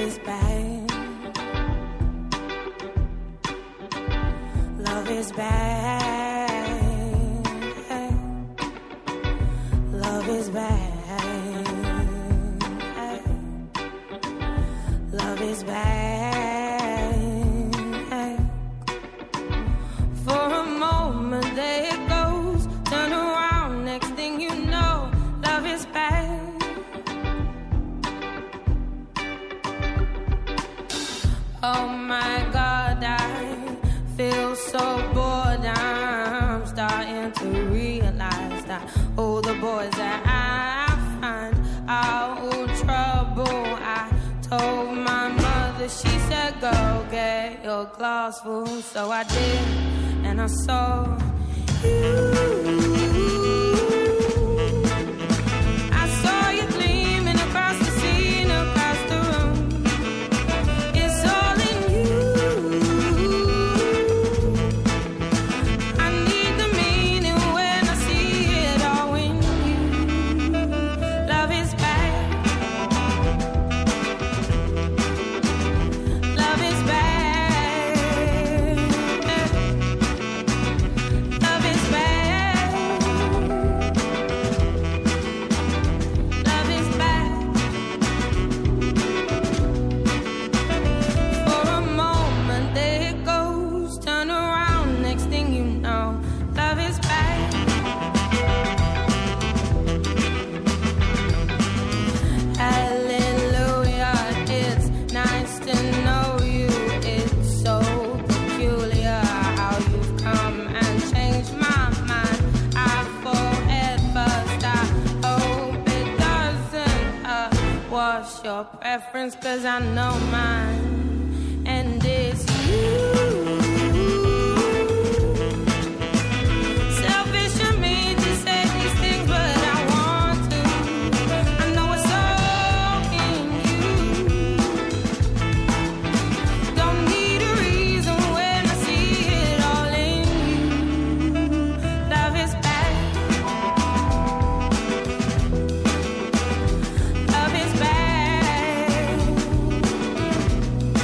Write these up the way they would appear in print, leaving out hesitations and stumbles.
is bad. Love is bad. Love is bad. Love is bad. For a moment there it goes, turn around, next thing you know, love is bad. Oh my God, I feel so bored. I'm starting to realize that all the boys that I find are all trouble. I told my mother, she said, go get your glass full. So I did, and I saw you. I saw you gleaming across the scene, across the room. It's all in you. I need the meaning when I see it all in you. Love is bad. Love is bad. Love is bad. Love is bad. For a moment there it goes, turn around, next thing you know, love is bad. Hallelujah, it's nice to know you. It's so peculiar how you've come and changed my mind. I thought at first, I hope it doesn't wash your preference, 'cause I know mine, and it's you. Selfish of me to say these things, but I want to. I know it's all in you. Don't need a reason when I see it all in you. Love is bad. Love is bad.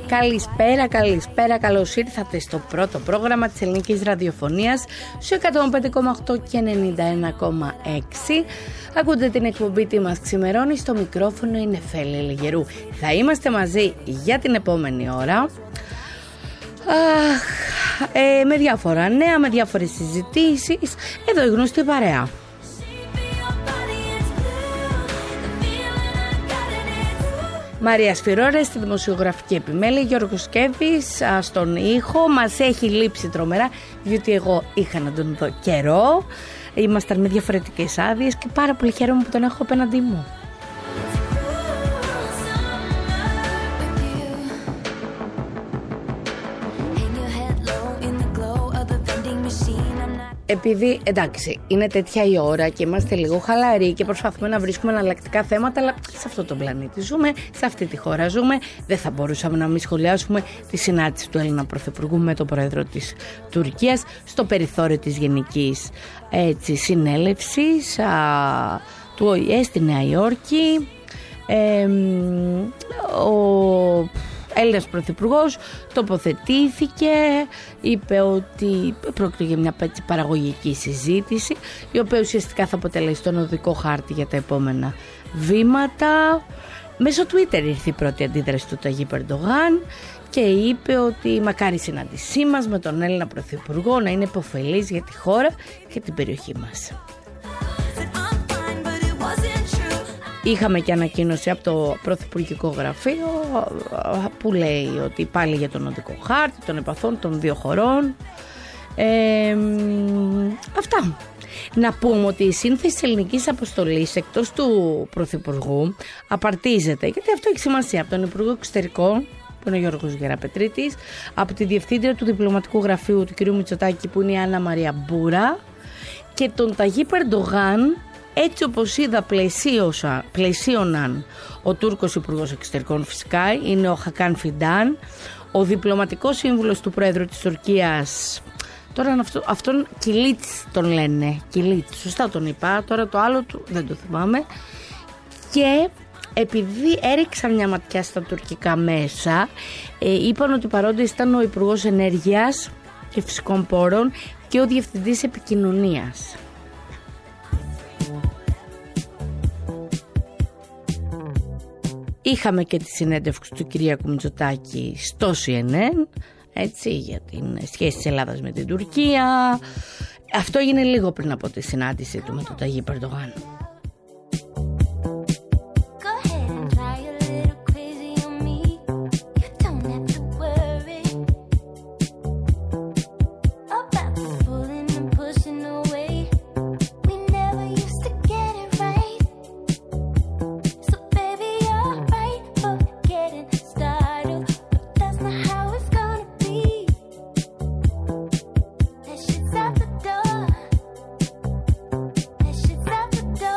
Καλησπέρα, καλώς ήρθατε στο πρώτο πρόγραμμα της ελληνικής ραδιοφωνίας στο 105,8 και 91,6. Ακούτε την εκπομπή «Τι μας ξημερώνει», στο μικρόφωνο είναι Φέλη Λιγερού. Θα είμαστε μαζί για την επόμενη ώρα με διάφορα νέα, με διάφορες συζητήσεις. Εδώ η γνωστή παρέα. Μαρία Σφυρόρα στη δημοσιογραφική επιμέλεια, Γιώργος Σκέβης στον ήχο. Μας έχει λείψει τρομερά, διότι εγώ είχα να τον δω καιρό. Ήμασταν με διαφορετικές άδειες και πάρα πολύ χαίρομαι που τον έχω απέναντί μου. Επειδή εντάξει είναι τέτοια η ώρα και είμαστε λίγο χαλαροί και προσπαθούμε να βρίσκουμε εναλλακτικά θέματα, αλλά σε αυτό τον πλανήτη ζούμε, σε αυτή τη χώρα ζούμε, δεν θα μπορούσαμε να μην σχολιάσουμε τη συνάντηση του Έλληνα Πρωθυπουργού με τον Πρόεδρο της Τουρκίας στο περιθώριο της Γενικής Συνέλευσης του ΟΗΕ στη Νέα Υόρκη. Ο Έλληνας Πρωθυπουργός τοποθετήθηκε, είπε ότι πρόκειται για μια παραγωγική συζήτηση, η οποία ουσιαστικά θα αποτελέσει τον οδικό χάρτη για τα επόμενα βήματα. Μέσω Twitter ήρθε η πρώτη αντίδραση του Ταγίπ Ερντογάν και είπε ότι μακάρι η συνάντησή μας με τον Έλληνα Πρωθυπουργό να είναι υποφελής για τη χώρα και την περιοχή μας. Είχαμε και ανακοίνωση από το Πρωθυπουργικό Γραφείο που λέει ότι πάλι για τον οδικό χάρτη των επαφών των δύο χωρών. Αυτά. Να πούμε ότι η σύνθεση της ελληνικής αποστολής εκτός του Πρωθυπουργού απαρτίζεται, γιατί αυτό έχει σημασία, από τον Υπουργό Εξωτερικών, που είναι ο Γιώργος Γεραπετρίτης, από τη Διευθύντρια του Διπλωματικού Γραφείου του κ. Μητσοτάκη, που είναι η Άννα Μαρία Μπούρα, και τον Ταγίπ Ερντογάν. Έτσι όπως είδα πλαισίωναν ο Τούρκος Υπουργός Εξωτερικών, φυσικά είναι ο Χακάν Φιντάν, ο διπλωματικός σύμβουλος του Πρόεδρου της Τουρκίας, τώρα αυτόν Κιλίτς τον λένε, Κιλίτς, σωστά τον είπα, τώρα το άλλο του δεν το θυμάμαι. Και επειδή έριξαν μια ματιά στα τουρκικά μέσα, είπαν ότι παρόντες ήταν ο Υπουργός Ενέργειας και Φυσικών Πόρων και ο Διευθυντής Επικοινωνίας. Είχαμε και τη συνέντευξη του Κυριάκου Μητσοτάκη στο CNN, έτσι, για την σχέση της Ελλάδας με την Τουρκία. Αυτό έγινε λίγο πριν από τη συνάντηση του με τον Ταγίπ Ερντογάν. That shit's out the door.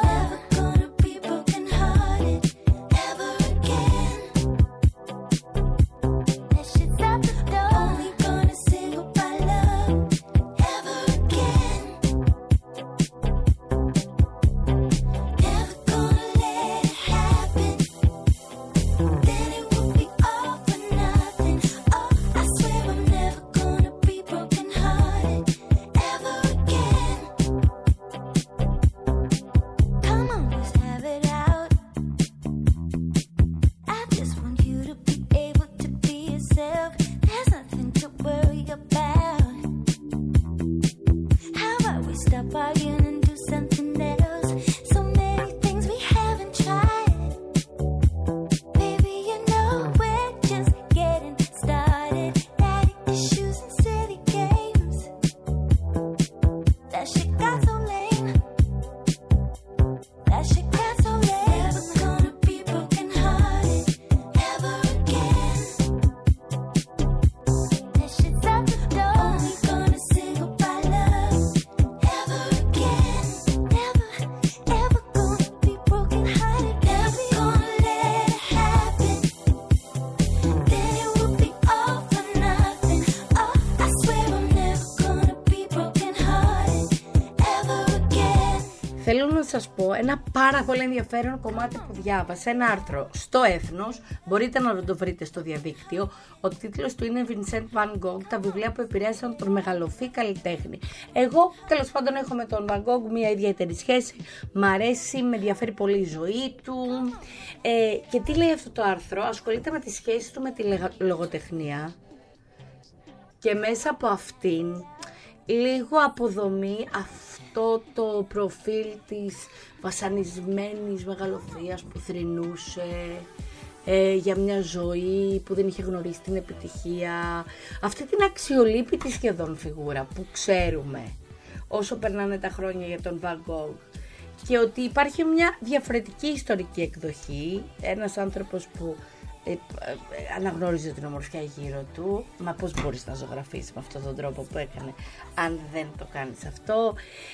σας πω ένα πάρα πολύ ενδιαφέρον κομμάτι που διάβασα, ένα άρθρο στο Έθνος, μπορείτε να το βρείτε στο διαδίκτυο. Ο τίτλος του είναι Vincent van Gogh, τα βιβλία που επηρέασαν τον μεγαλοφύ καλλιτέχνη. Εγώ τέλος πάντων έχω με τον Van Gogh μια ιδιαίτερη σχέση, μ' αρέσει, με ενδιαφέρει πολύ η ζωή του. Και τι λέει αυτό το άρθρο? Ασχολείται με τη σχέση του με τη λογοτεχνία και μέσα από αυτήν λίγο αποδομεί αυτό το προφίλ της βασανισμένης μεγαλοφύας που θρηνούσε για μια ζωή που δεν είχε γνωρίσει την επιτυχία, αυτή την αξιολύπητη σχεδόν φιγούρα που ξέρουμε όσο περνάνε τα χρόνια για τον Van Gogh, και ότι υπάρχει μια διαφορετική ιστορική εκδοχή, ένας άνθρωπος που αναγνώριζε την ομορφιά γύρω του. Μα πώς μπορείς να ζωγραφίσεις με αυτόν τον τρόπο που έκανε αν δεν το κάνεις αυτό?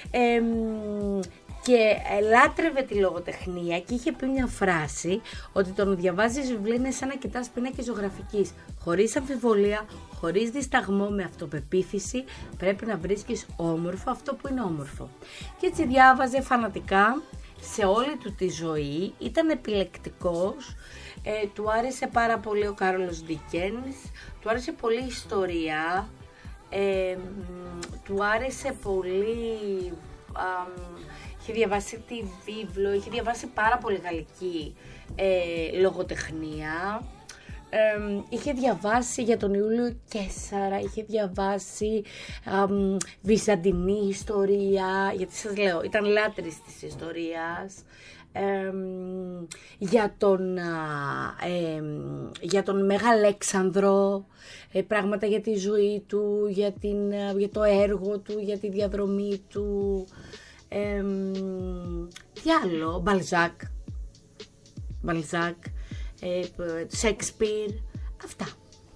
Και λάτρευε τη λογοτεχνία και είχε πει μια φράση ότι το να διαβάζεις βιβλία είναι σαν να κοιτάς πίνακες ζωγραφικής. Χωρίς αμφιβολία, χωρίς δισταγμό, με αυτοπεποίθηση, πρέπει να βρίσκεις όμορφο αυτό που είναι όμορφο. Και έτσι διάβαζε φανατικά σε όλη του τη ζωή, ήταν επιλεκτικός. Του άρεσε πάρα πολύ ο Κάρολος Ντίκενς, του άρεσε πολύ η ιστορία, του άρεσε πολύ, είχε διαβάσει τη βίβλο, είχε διαβάσει πάρα πολύ γαλλική λογοτεχνία, είχε διαβάσει για τον Ιούλιο Κέσαρα, είχε διαβάσει βυζαντινή ιστορία, γιατί σας λέω ήταν λάτρης της ιστορίας. Για τον Μέγα Αλέξανδρο, πράγματα για τη ζωή του, για το έργο του, για τη διαδρομή του, τι άλλο, Μπαλζάκ, Σέξπιρ, αυτά.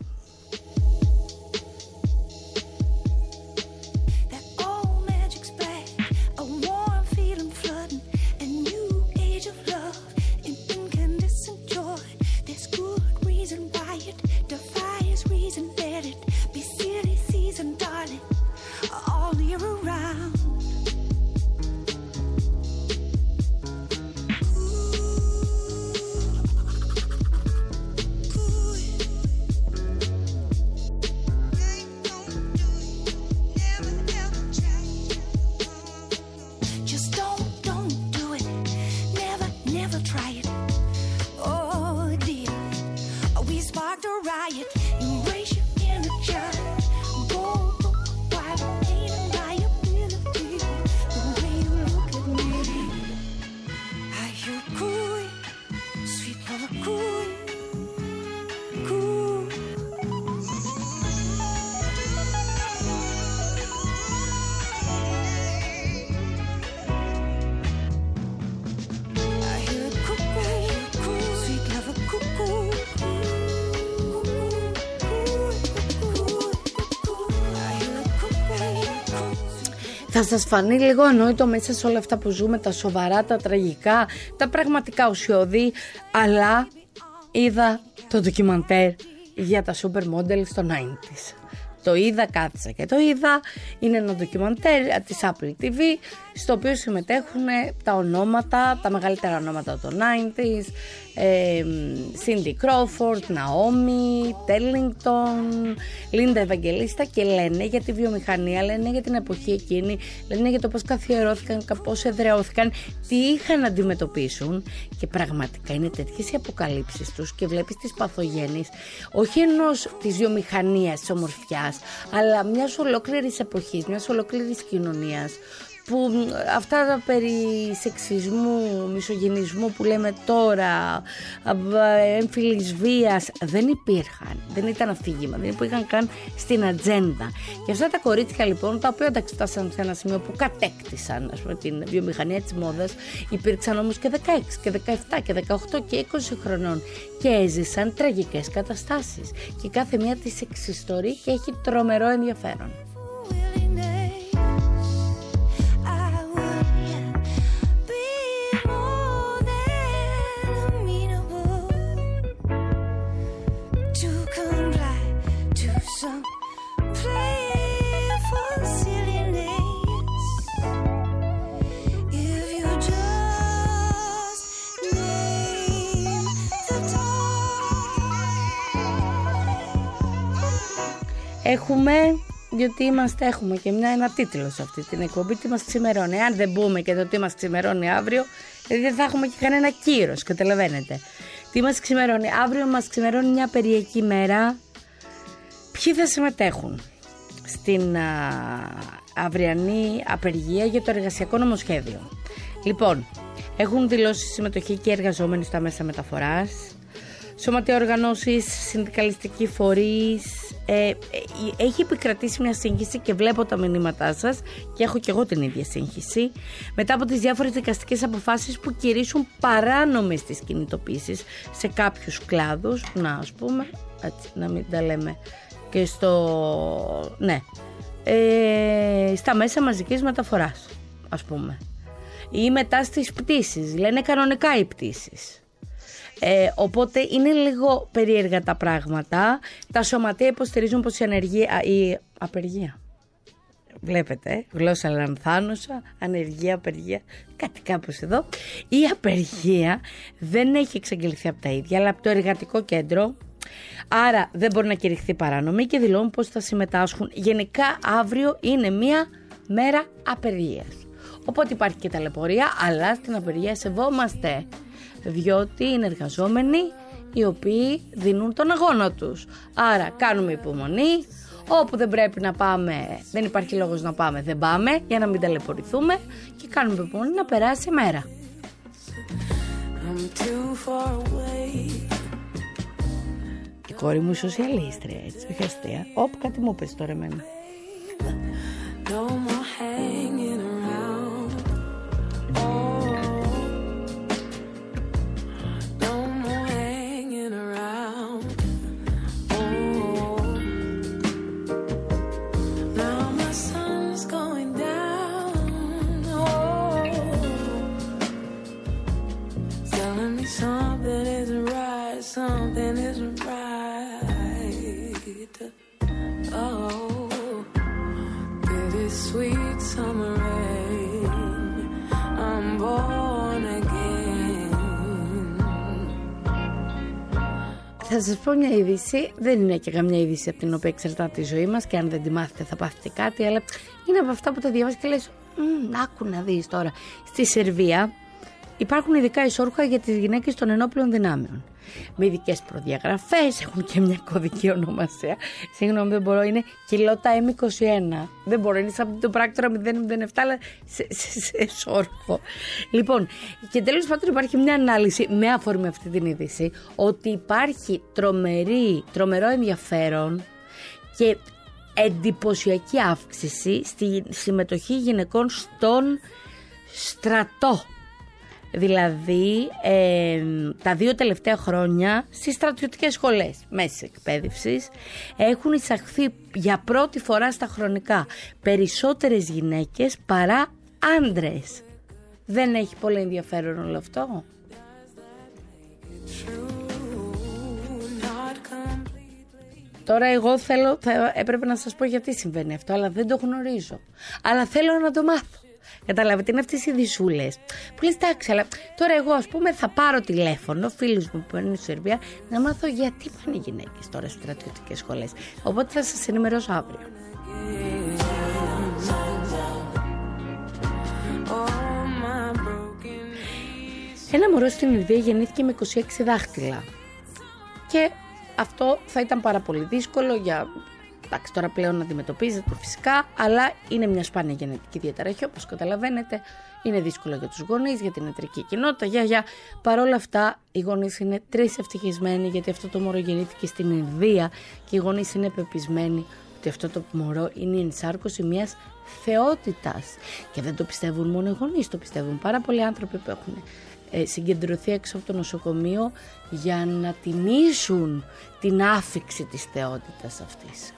Θα σας φανεί λίγο ανόητο μέσα σε όλα αυτά που ζούμε, τα σοβαρά, τα τραγικά, τα πραγματικά ουσιώδη, αλλά είδα το ντοκιμαντέρ για τα supermodel στο 90's. Το είδα, κάθισα και το είδα. Είναι ένα ντοκιμαντέρ της Apple TV, στο οποίο συμμετέχουν τα ονόματα, τα μεγαλύτερα ονόματα των 90's, Cindy Crawford, Naomi, Tellington, Linda Ευαγγελίστα, και λένε για τη βιομηχανία, λένε για την εποχή εκείνη, λένε για το πώς καθιερώθηκαν, πώς εδραιώθηκαν, τι είχαν να αντιμετωπίσουν, και πραγματικά είναι τέτοιες οι αποκαλύψεις τους και βλέπεις τις παθογένειες, όχι ενός της βιομηχανίας, της ομορφιάς, αλλά μιας ολόκληρης εποχής, μιας ολόκληρης κοινωνίας, που αυτά τα περί σεξισμού, μισογυνισμού που λέμε τώρα, έμφυλης βίας, δεν υπήρχαν, δεν ήταν αφήγημα, δεν υπήρχαν καν στην ατζέντα. Και αυτά τα κορίτσια λοιπόν, τα οποία εντάξει φτάσαν σε ένα σημείο που κατέκτησαν, ας πούμε, την βιομηχανία της μόδας, υπήρξαν όμως και 16 και 17 και 18 και 20 χρονών και έζησαν τραγικές καταστάσεις, και κάθε μία τις εξιστορεί και έχει τρομερό ενδιαφέρον. If you just έχουμε, διότι έχουμε και ένα τίτλο σε αυτή την εκπομπή, τι μας ξημερώνει. Αν δεν μπούμε και το τι μας ξημερώνει αύριο, δηλαδή δεν θα έχουμε και κανένα κύρος, καταλαβαίνετε. Τι μας ξημερώνει αύριο? Μας ξημερώνει μια περιεκτική μέρα. Ποιοι θα συμμετέχουν στην αυριανή απεργία για το εργασιακό νομοσχέδιο? Λοιπόν, έχουν δηλώσει συμμετοχή και εργαζόμενοι στα μέσα μεταφοράς, σωματεία οργανώσεις, συνδικαλιστικοί φορείς. Έχει επικρατήσει μια σύγχυση και βλέπω τα μηνύματά σας και έχω και εγώ την ίδια σύγχυση μετά από τις διάφορες δικαστικές αποφάσεις που κηρύσσουν παράνομες τις κινητοποίησεις σε κάποιους κλάδους. Να, ας πούμε, έτσι, να μην τα λέμε και στα μέσα μαζικής μεταφοράς, ας πούμε, ή μετά στις πτήσεις, λένε κανονικά οι πτήσεις. Οπότε είναι λίγο περίεργα τα πράγματα. Τα σωματεία υποστηρίζουν πως η απεργία, βλέπετε, γλώσσα λανθάνουσα, ανεργία, απεργία, κάτι κάπως εδώ. Η απεργία δεν έχει εξαγγελθεί από τα ίδια, αλλά από το εργατικό κέντρο. Άρα δεν μπορεί να κηρυχθεί παράνομη και δηλώνουν πως θα συμμετάσχουν. Γενικά αύριο είναι μια μέρα απεργίας. Οπότε υπάρχει και ταλαιπωρία, αλλά στην απεργία σεβόμαστε, διότι είναι εργαζόμενοι οι οποίοι δίνουν τον αγώνα τους. Άρα κάνουμε υπομονή, όπου δεν πρέπει να πάμε, δεν υπάρχει λόγος να πάμε, δεν πάμε, για να μην ταλαιπωρηθούμε, και κάνουμε υπομονή να περάσει η μέρα. Η κόρη μου σοσιαλίστρια, έτσι, όχι αστεία. Κάτι μου πες τώρα εμένα. Something isn't right. Oh, bittersweet summer rain. I'm born again. Θα σας πω μια είδηση, δεν είναι και καμιά είδηση από την οποία εξαρτάται η ζωή μας και αν δεν τη μάθετε θα πάθετε κάτι, αλλά είναι από αυτά που τα διαβάζεις και λες άκου να δεις τώρα. Στη Σερβία υπάρχουν ειδικά ισόρουχα για τις γυναίκες των ενόπλων δυνάμεων. Με ειδικές προδιαγραφές, έχουν και μια κωδική ονομασία. Συγγνώμη, δεν μπορώ, είναι κιλότα M21. Δεν μπορώ, είναι σαν το πράκτορα 007, αλλά σε ισόρροπο. Λοιπόν, και τέλος πάντων υπάρχει μια ανάλυση με αφορμή αυτή την είδηση, ότι υπάρχει τρομερό ενδιαφέρον και εντυπωσιακή αύξηση στη συμμετοχή γυναικών στον στρατό. Δηλαδή τα 2 τελευταία χρόνια στις στρατιωτικές σχολές μέσης εκπαίδευσης έχουν εισαχθεί για πρώτη φορά στα χρονικά περισσότερες γυναίκες παρά άντρες. Δεν έχει πολύ ενδιαφέρον όλο αυτό? Τώρα εγώ έπρεπε να σας πω γιατί συμβαίνει αυτό, αλλά δεν το γνωρίζω. Αλλά θέλω να το μάθω. Καταλάβετε, είναι αυτές οι δυσούλες που λες εντάξει, αλλά τώρα εγώ ας πούμε θα πάρω τηλέφωνο φίλους μου που είναι στη Σερβία να μάθω γιατί πάνε οι γυναίκες τώρα στις στρατιωτικές σχολές. Οπότε θα σας ενημερώσω αύριο. Ένα μωρό στην Ινδία γεννήθηκε με 26 δάχτυλα και αυτό θα ήταν πάρα πολύ δύσκολο για... Εντάξει, τώρα πλέον να αντιμετωπίζεται φυσικά, αλλά είναι μια σπάνια γενετική διαταραχή, όπως καταλαβαίνετε. Είναι δύσκολο για τους γονείς, για την ιατρική κοινότητα. Παρ' όλα αυτά, οι γονείς είναι 3 ευτυχισμένοι, γιατί αυτό το μωρό γεννήθηκε στην Ινδία και οι γονείς είναι πεπισμένοι ότι αυτό το μωρό είναι η ενσάρκωση μιας θεότητας. Και δεν το πιστεύουν μόνο οι γονείς, το πιστεύουν πάρα πολλοί άνθρωποι που έχουν συγκεντρωθεί έξω από το νοσοκομείο για να τιμήσουν την άφιξη της θεότητας αυτής.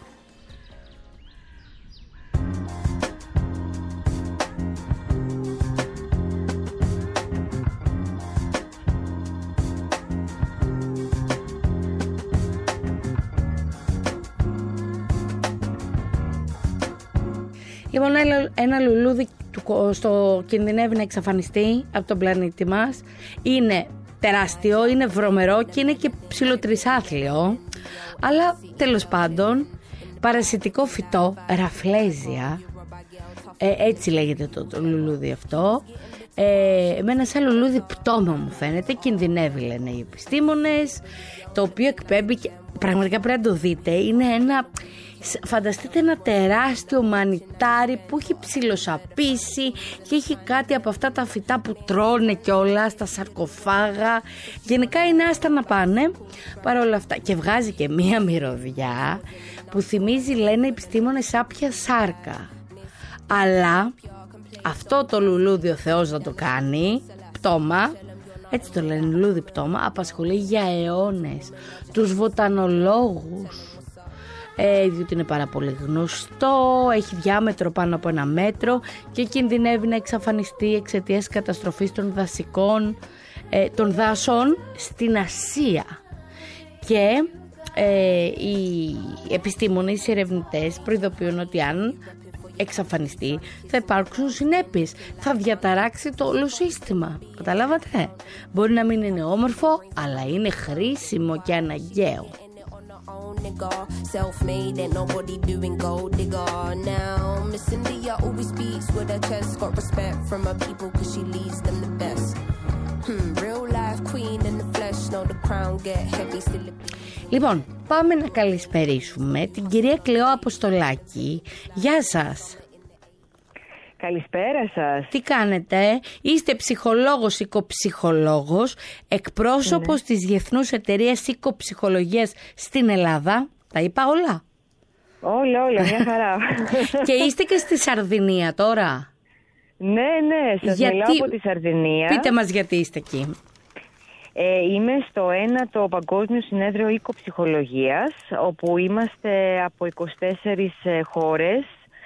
Λοιπόν, ένα λουλούδι στο κινδυνεύει να εξαφανιστεί από τον πλανήτη μας. Είναι τεράστιο, είναι βρωμερό και είναι και ψιλοτρισάθλιο. Αλλά τέλος πάντων παρασιτικό φυτό, ραφλέζια, έτσι λέγεται το λουλούδι αυτό. Εμένα σαν λουλούδι πτώμα μου φαίνεται, κινδυνεύει λένε οι επιστήμονες, το οποίο εκπέμπει και πραγματικά πρέπει να το δείτε, είναι φανταστείτε ένα τεράστιο μανιτάρι που έχει ψιλοσαπίσει και έχει κάτι από αυτά τα φυτά που τρώνε κιόλα στα σαρκοφάγα, γενικά είναι άστα να πάνε παρόλα αυτά, και βγάζει και μία μυρωδιά που θυμίζει λένε οι επιστήμονες σάπια σάρκα, αλλά αυτό το λουλούδι ο Θεός να το κάνει πτώμα, έτσι το λένε, λουλούδι πτώμα, απασχολεί για αιώνες τους βοτανολόγους, διότι είναι πάρα πολύ γνωστό, έχει διάμετρο πάνω από 1 μέτρο και κινδυνεύει να εξαφανιστεί εξαιτίας καταστροφής των δάσων στην Ασία. Και οι επιστήμονες, οι ερευνητές προειδοποιούν ότι αν εξαφανιστεί θα υπάρξουν συνέπειες, θα διαταράξει το όλο σύστημα, καταλάβατε. Μπορεί να μην είναι όμορφο, αλλά είναι χρήσιμο και αναγκαίο. Self-made, ain't nobody doing gold digger now. Miss India always speaks with her chest, got respect from her people cause she leads them the best. Real life queen in the flesh, know the crown get heavy still. Λοιπόν, πάμε να καλησπερίσουμε την κυρία Κλεό Αποστολάκη. Γεια σας. Καλησπέρα σας. Τι κάνετε? Είστε ψυχολόγος, οικοψυχολόγος, εκπρόσωπος της Διεθνούς Εταιρείας Οικοψυχολογίας στην Ελλάδα. Τα είπα όλα? Όλα, μια χαρά. Και είστε και στη Σαρδινία τώρα? Ναι, σας μιλάω από τη Σαρδινία. Πείτε μας γιατί είστε εκεί. Είμαι στο 1ο Παγκόσμιο Συνέδριο Οικοψυχολογίας, όπου είμαστε από 24 χώρες,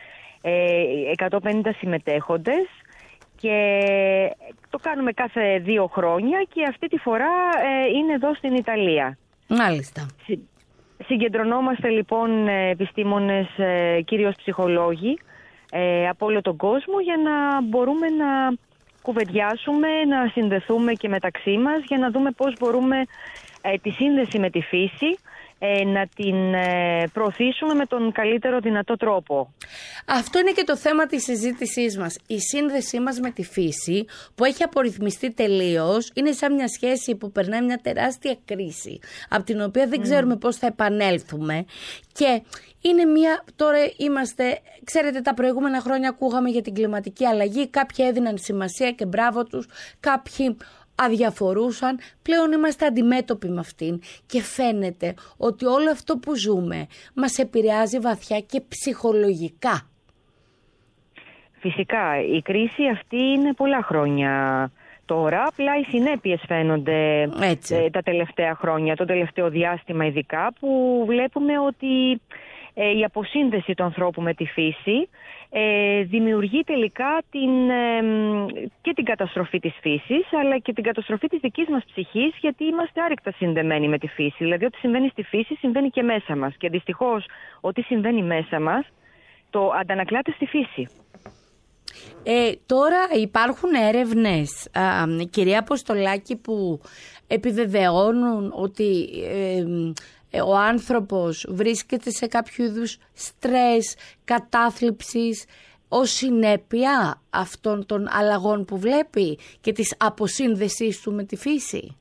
150 συμμετέχοντες, και το κάνουμε κάθε 2 χρόνια και αυτή τη φορά είναι εδώ στην Ιταλία. Μάλιστα. Συγκεντρωνόμαστε λοιπόν επιστήμονες, κυρίως ψυχολόγοι, από όλο τον κόσμο, για να μπορούμε να κουβεντιάσουμε, να συνδεθούμε και μεταξύ μας, για να δούμε πώς μπορούμε τη σύνδεση με τη φύση να την προωθήσουμε με τον καλύτερο δυνατό τρόπο. Αυτό είναι και το θέμα της συζήτησής μας. Η σύνδεσή μας με τη φύση, που έχει απορριθμιστεί τελείως, είναι σαν μια σχέση που περνάει μια τεράστια κρίση, από την οποία δεν ξέρουμε πώς θα επανέλθουμε. Και είναι τώρα είμαστε, ξέρετε, τα προηγούμενα χρόνια ακούγαμε για την κλιματική αλλαγή, κάποιοι έδιναν σημασία και μπράβο τους, κάποιοι αδιαφορούσαν. Πλέον είμαστε αντιμέτωποι με αυτήν και φαίνεται ότι όλο αυτό που ζούμε μας επηρεάζει βαθιά και ψυχολογικά. Φυσικά, η κρίση αυτή είναι πολλά χρόνια τώρα, απλά οι συνέπειες φαίνονται τα τελευταία χρόνια, το τελευταίο διάστημα ειδικά, που βλέπουμε ότι η αποσύνδεση του ανθρώπου με τη φύση δημιουργεί τελικά και την καταστροφή της φύσης, αλλά και την καταστροφή της δικής μας ψυχής, γιατί είμαστε άρρηκτα συνδεμένοι με τη φύση. Δηλαδή ό,τι συμβαίνει στη φύση συμβαίνει και μέσα μας, και δυστυχώς ό,τι συμβαίνει μέσα μας το αντανακλάται στη φύση. Τώρα υπάρχουν έρευνες, κυρία Αποστολάκη, που επιβεβαιώνουν ότι ο άνθρωπος βρίσκεται σε κάποιο είδους στρες, κατάθλιψης, ως συνέπεια αυτών των αλλαγών που βλέπει και της αποσύνδεσής του με τη φύση.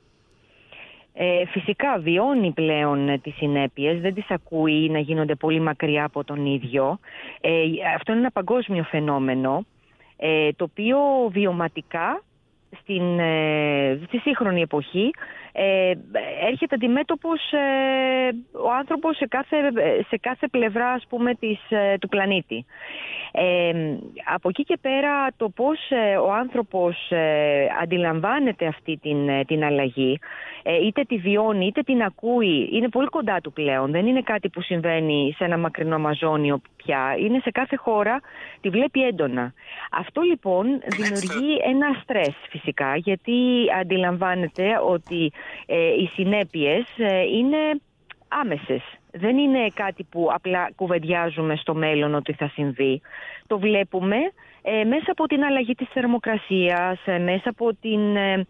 Φυσικά βιώνει πλέον τις συνέπειες, δεν τις ακούει να γίνονται πολύ μακριά από τον ίδιο. Αυτό είναι ένα παγκόσμιο φαινόμενο, το οποίο βιωματικά στη σύγχρονη εποχή έρχεται αντιμέτωπος ο άνθρωπος σε κάθε πλευρά, ας πούμε, του πλανήτη. Από εκεί και πέρα το πώς ο άνθρωπος αντιλαμβάνεται αυτή την αλλαγή, είτε τη βιώνει είτε την ακούει, είναι πολύ κοντά του πλέον. Δεν είναι κάτι που συμβαίνει σε ένα μακρινό Αμαζόνιο πια. Είναι σε κάθε χώρα, τη βλέπει έντονα. Αυτό λοιπόν δημιουργεί ένα στρες φυσικά, γιατί αντιλαμβάνεται ότι οι συνέπειες είναι άμεσες. Δεν είναι κάτι που απλά κουβεντιάζουμε στο μέλλον ότι θα συμβεί. Το βλέπουμε μέσα από την αλλαγή της θερμοκρασίας, μέσα από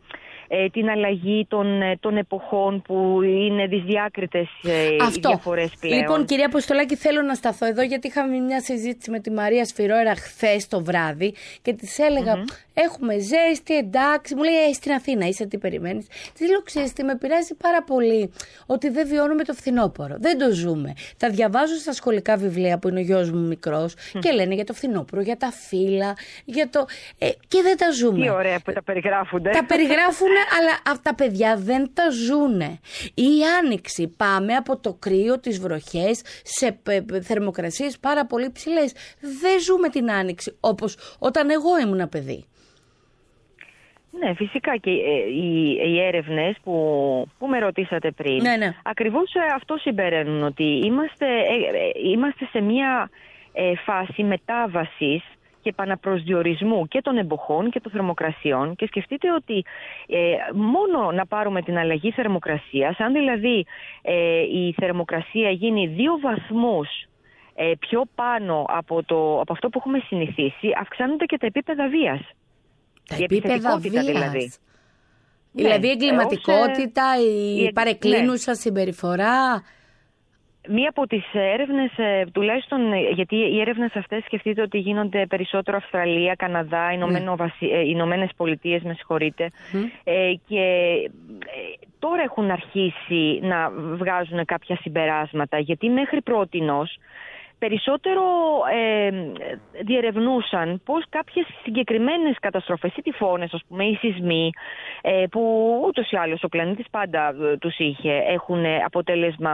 την αλλαγή των εποχών που είναι δυσδιάκριτες οι διαφορές πλέον. Λοιπόν, κυρία Αποστολάκη, θέλω να σταθώ εδώ γιατί είχαμε μια συζήτηση με τη Μαρία Σφυρόερα χθες το βράδυ και της έλεγα έχουμε ζέστη, εντάξει, μου λέει στην Αθήνα είσαι, τι περιμένεις. Της λέω, ξέρεις τι, με πειράζει πάρα πολύ ότι δεν βιώνουμε το φθινόπωρο, δεν το ζούμε. Τα διαβάζω στα σχολικά βιβλία που είναι ο γιος μου μικρός και λένε για το φθινόπωρο, για τα φύλλα, για το... και δεν τα ζούμε. Τι ωραία που τα περιγράφουνε. Τα περιγράφουν, αλλά τα παιδιά δεν τα ζουνε. Η άνοιξη πάμε από το κρύο, τις βροχές, σε θερμοκρασίες πάρα πολύ ψηλές. Δεν ζούμε την άνοιξη όπως όταν εγώ ήμουν παιδί. Ναι, φυσικά και οι έρευνες που με ρωτήσατε πριν, ακριβώς αυτό συμπεραίνουν, ότι είμαστε σε μια φάση μετάβασης και επαναπροσδιορισμού και των εποχών και των θερμοκρασιών, και σκεφτείτε ότι μόνο να πάρουμε την αλλαγή θερμοκρασίας, αν δηλαδή η θερμοκρασία γίνει 2 βαθμούς πιο πάνω από αυτό που έχουμε συνηθίσει, αυξάνονται και τα επίπεδα βίας. Τα επίπεδα βίας. Δηλαδή η εγκληματικότητα, η παρεκκλίνουσα συμπεριφορά. Μία από τις έρευνες, τουλάχιστον γιατί οι έρευνες αυτές σκεφτείτε ότι γίνονται περισσότερο Αυστραλία, Καναδά, Ηνωμένες Πολιτείες, με συγχωρείτε, και τώρα έχουν αρχίσει να βγάζουν κάποια συμπεράσματα, γιατί μέχρι πρότινος περισσότερο διερευνούσαν πώς κάποιες συγκεκριμένες καταστροφές, οι τυφώνες, ας πούμε, οι σεισμοί, που ούτως ή άλλως ο πλανήτης πάντα τους είχε, έχουν αποτέλεσμα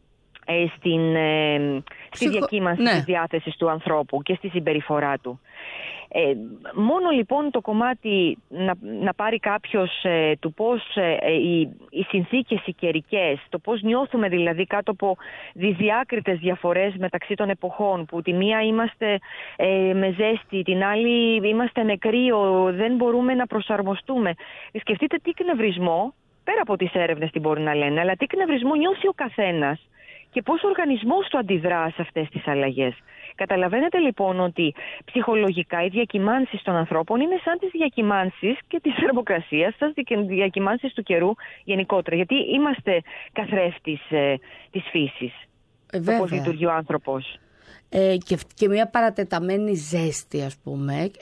στη διακύμανση της διάθεσης του ανθρώπου και στη συμπεριφορά του. Μόνο λοιπόν το κομμάτι να πάρει κάποιος του πώς οι συνθήκες οι καιρικές, το πώς νιώθουμε δηλαδή κάτω από δυσδιάκριτες διαφορές μεταξύ των εποχών, που τη μία είμαστε με ζέστη, την άλλη είμαστε με κρύο, δεν μπορούμε να προσαρμοστούμε. Σκεφτείτε τι κνευρισμό, πέρα από τις έρευνες τι μπορεί να λένε, αλλά τι κνευρισμό νιώθει ο καθένας και πώς ο οργανισμός του αντιδρά σε αυτές τις αλλαγές. Καταλαβαίνετε λοιπόν ότι ψυχολογικά οι διακυμάνσεις των ανθρώπων είναι σαν τις διακυμάνσεις και της θερμοκρασίας, σαν τις διακυμάνσεις του καιρού γενικότερα. Γιατί είμαστε καθρέφτης της φύσης. Το πώς λειτουργεί ο άνθρωπος. Και μια παρατεταμένη ζέστη, ας πούμε,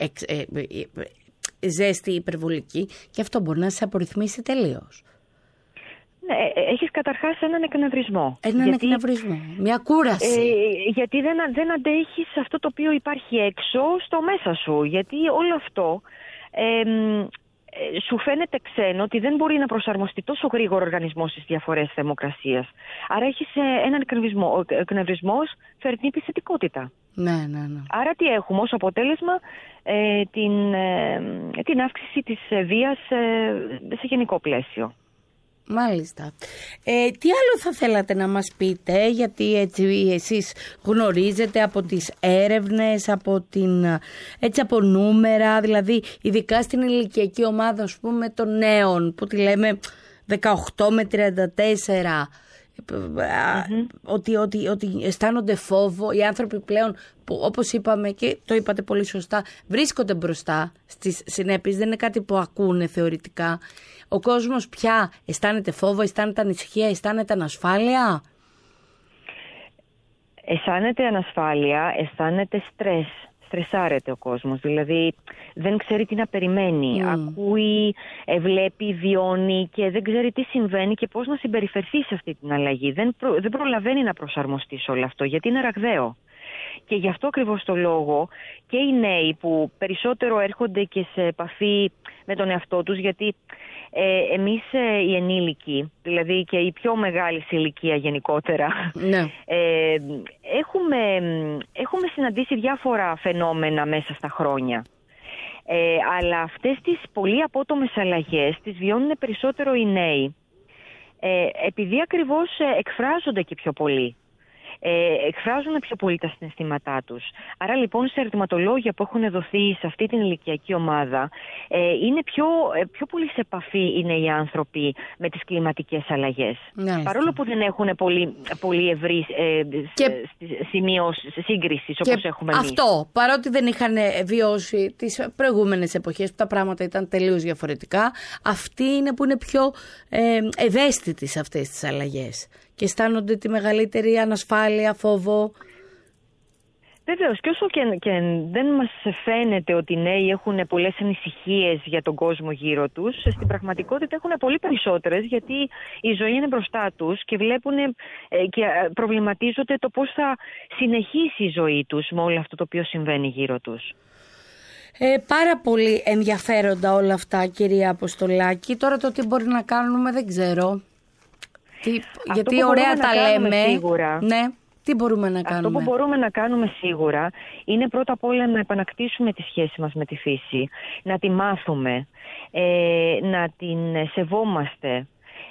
ζέστη υπερβολική, και αυτό μπορεί να σε απορριθμίσει τελείως. Έχεις καταρχάς έναν εκνευρισμό. Εκνευρισμό, μια κούραση. Γιατί δεν αντέχεις αυτό το οποίο υπάρχει έξω στο μέσα σου. Γιατί όλο αυτό σου φαίνεται ξένο, ότι δεν μπορεί να προσαρμοστεί τόσο γρήγορα ο οργανισμός στις διαφορές θερμοκρασίας. Άρα έχεις έναν εκνευρισμό. Ο εκνευρισμός φέρνει επιθετικότητα. Ναι. Άρα τι έχουμε ως αποτέλεσμα? Την αύξηση της βίας σε γενικό πλαίσιο. Μάλιστα. Τι άλλο θα θέλατε να μας πείτε, γιατί έτσι εσείς γνωρίζετε από τις έρευνες, από νούμερα, δηλαδή ειδικά στην ηλικιακή ομάδα, ας πούμε, των νέων, που τη λέμε 18 με 34, ότι αισθάνονται φόβο. Οι άνθρωποι πλέον που, όπως είπαμε και το είπατε πολύ σωστά, βρίσκονται μπροστά στις συνέπειες, δεν είναι κάτι που ακούνε θεωρητικά. Ο κόσμος πια αισθάνεται φόβο, αισθάνεται ανησυχία, αισθάνεται ανασφάλεια. Αισθάνεται ανασφάλεια, αισθάνεται στρες. Στρεσάρεται ο κόσμος, δηλαδή δεν ξέρει τι να περιμένει. Ακούει, βλέπει, βιώνει και δεν ξέρει τι συμβαίνει και πώς να συμπεριφερθεί σε αυτή την αλλαγή. Δεν προλαβαίνει να προσαρμοστεί σε όλο αυτό, γιατί είναι ραγδαίο. Και γι' αυτό ακριβώς το λόγο και οι νέοι που περισσότερο έρχονται και σε επαφή με τον εαυτό τους, γιατί εμείς οι ενήλικοι, δηλαδή και η πιο μεγάλη ηλικία γενικότερα, έχουμε συναντήσει διάφορα φαινόμενα μέσα στα χρόνια. Αλλά αυτές τις πολύ απότομες αλλαγές τις βιώνουν περισσότερο οι νέοι, επειδή ακριβώς εκφράζονται και πιο πολύ. εκφράζουν πιο πολύ τα συναισθήματά τους. Άρα λοιπόν σε ερωτηματολόγια που έχουν δοθεί σε αυτή την ηλικιακή ομάδα, είναι πιο πολύ σε επαφή είναι οι άνθρωποι με τις κλιματικές αλλαγές. Παρόλο που δεν έχουν πολύ ευρύ σημείο σύγκρισης όπως έχουμε εμείς. Αυτό, παρότι δεν είχαν βιώσει τις προηγούμενες εποχές που τα πράγματα ήταν τελείως διαφορετικά, αυτοί είναι που είναι πιο ευαίσθητοι σε αυτές τις αλλαγές και αισθάνονται τη μεγαλύτερη ανασφάλεια, φόβο. Βεβαίως, και όσο και δεν μας φαίνεται ότι οι νέοι έχουν πολλές ανησυχίες για τον κόσμο γύρω τους, στην πραγματικότητα έχουν πολύ περισσότερες, γιατί η ζωή είναι μπροστά τους και βλέπουν και προβληματίζονται το πώς θα συνεχίσει η ζωή τους με όλο αυτό το οποίο συμβαίνει γύρω τους. Πάρα πολύ ενδιαφέροντα όλα αυτά, κυρία Αποστολάκη. Τώρα το τι μπορεί να κάνουμε δεν ξέρω. Γιατί ωραία τα λέμε. Σίγουρα. Ναι. Τι μπορούμε να κάνουμε? Αυτό που μπορούμε να κάνουμε σίγουρα είναι πρώτα απ' όλα να επανακτήσουμε τη σχέση μας με τη φύση, να τη μάθουμε, να την σεβόμαστε,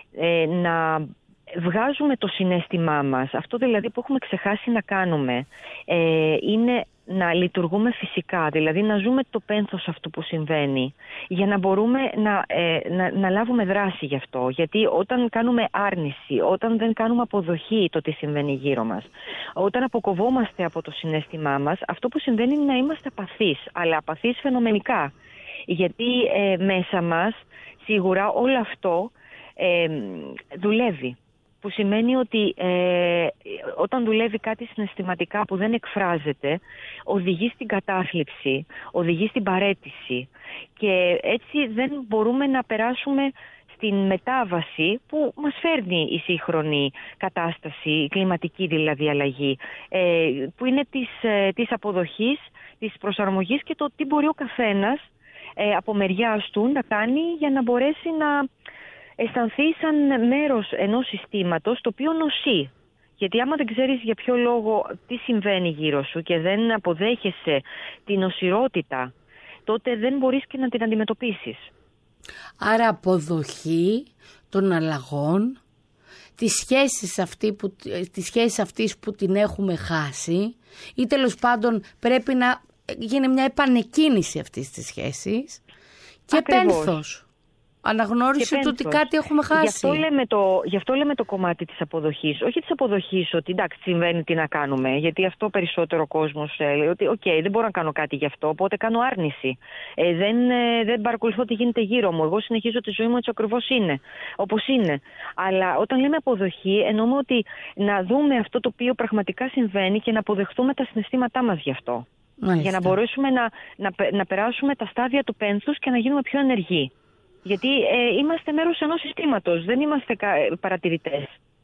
να βγάζουμε το συναίσθημά μας. Αυτό δηλαδή που έχουμε ξεχάσει να κάνουμε είναι να λειτουργούμε φυσικά, δηλαδή να ζούμε το πένθος αυτού που συμβαίνει, για να μπορούμε να λάβουμε δράση γι' αυτό. Γιατί όταν κάνουμε άρνηση, όταν δεν κάνουμε αποδοχή το τι συμβαίνει γύρω μας, όταν αποκοβόμαστε από το συναίσθημά μας, αυτό που συμβαίνει είναι να είμαστε απαθείς, αλλά απαθείς φαινομενικά. Γιατί μέσα μας σίγουρα όλο αυτό δουλεύει. Που σημαίνει ότι όταν δουλεύει κάτι συναισθηματικά που δεν εκφράζεται, οδηγεί στην κατάθλιψη, οδηγεί στην παραίτηση και έτσι δεν μπορούμε να περάσουμε στην μετάβαση που μας φέρνει η σύγχρονη κατάσταση, η κλιματική δηλαδή αλλαγή, που είναι της αποδοχής, της προσαρμογής και το τι μπορεί ο καθένας από μεριάς του να κάνει για να μπορέσει να αισθανθεί σαν μέρος ενός συστήματος το οποίο νοσεί. Γιατί άμα δεν ξέρεις για ποιο λόγο τι συμβαίνει γύρω σου και δεν αποδέχεσαι την νοσηρότητα, τότε δεν μπορείς και να την αντιμετωπίσεις. Άρα αποδοχή των αλλαγών, τις σχέσεις αυτής που την έχουμε χάσει, ή τέλος πάντων πρέπει να γίνει μια επανεκκίνηση αυτής της σχέσης και πένθος. Αναγνώριση του ότι κάτι έχουμε χάσει. Γι' αυτό λέμε το κομμάτι της αποδοχής. Όχι της αποδοχής ότι εντάξει συμβαίνει τι να κάνουμε. Γιατί αυτό περισσότερο ο κόσμος λέει ότι δεν μπορώ να κάνω κάτι γι' αυτό, οπότε κάνω άρνηση. Δεν παρακολουθώ τι γίνεται γύρω μου. Εγώ συνεχίζω τη ζωή μου έτσι ακριβώς είναι. Όπως είναι. Αλλά όταν λέμε αποδοχή εννοούμε ότι να δούμε αυτό το οποίο πραγματικά συμβαίνει και να αποδεχτούμε τα συναισθήματά μας γι' αυτό. Μάλιστα. Για να μπορέσουμε να περάσουμε τα στάδια του πένθους και να γίνουμε πιο ενεργοί. Γιατί είμαστε μέρος ενός συστήματος, δεν είμαστε παρατηρητές.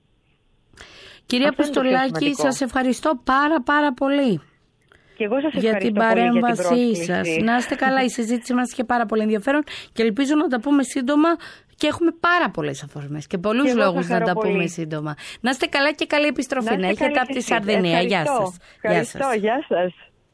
Κυρία Αποστολάκη, σας ευχαριστώ πάρα πολύ. Και εγώ σας για την παρέμβασή σας. Να είστε καλά, η συζήτηση μας είχε πάρα πολύ ενδιαφέρον και ελπίζω να τα πούμε σύντομα και έχουμε πάρα πολλές αφορμές και πολλούς λόγους να τα πούμε σύντομα. Να είστε καλά και καλή επιστροφή. Να έχετε από τη Σαρδινία. Γεια σας. Ευχαριστώ, γεια σας.